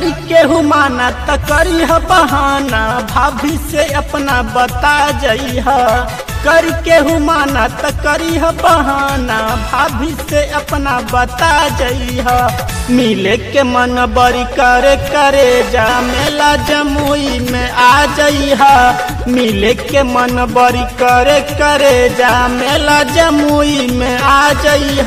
करी केहू माना त करी ह बहाना, भाभी से अपना बता जइह। करी केहू माना त करी ह बहाना, भाभी से अपना बता जइह। मिले के मन बड़ी करे जा, मेला जमुई में आ जइह। मिले के मन बड़ी करे जा, मेला जमुई में आ जइह।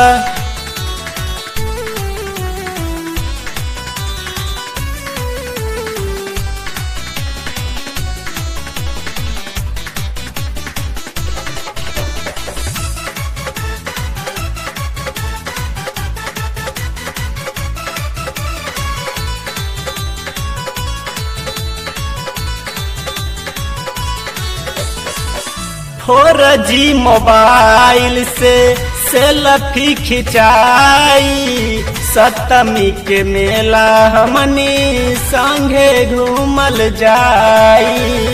फोर जी मोबाइल से सेल्फी खिंचाई, सप्तमी के मेला हमनी संगे घूमल जाई।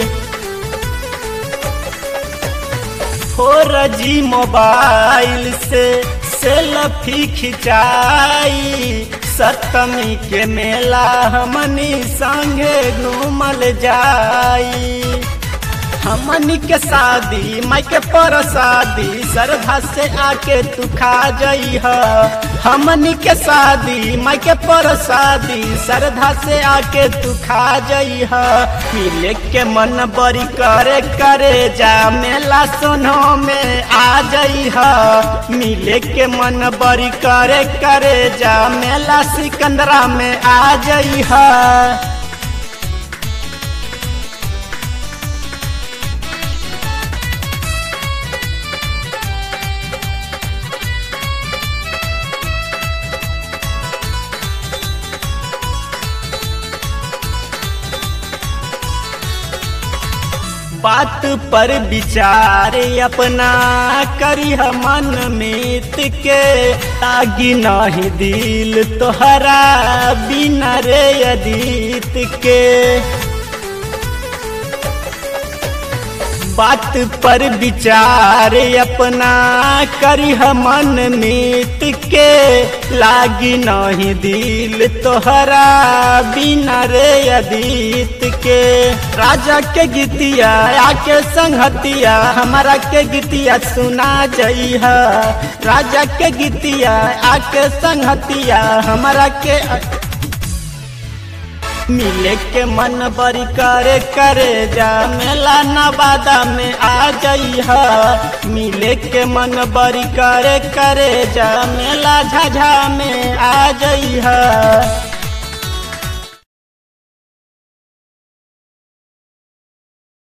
4G मोबाइल से सेल्फी खिंचाई, सप्तमी के मेला हमनी संगे घूमल जाई। हमनी के शादी माई के परसादी, श्रद्धा से आके तू खा जइह। हमनी के शादी माई के परसादी, श्रद्धा से आके तू खा जइह। मिले के मन बड़ी करे जा, मेला सोनो में आ जइह। मिले के मन बड़ी करे जा, मेला सिकंदरा में आ जइह। बात पर विचार अपना करी मन मीत के, तागी नहीं दिल तोहरा बिना रे अदीत के। बात पर विचार अपना करी मन मीत के, लागी नहीं दिल तोहरा बिना रे अदीत के। राजा के गीतिया आके संगतिया, हमारा के गीतिया सुना जइह। राजा के गीतिया आके संगतिया, हमारा के मिले के मन बड़ी करे जा, मेला नवादा में आ जइह। मिले के मन बड़ी करे जा, मेला झाझा में आ जइह।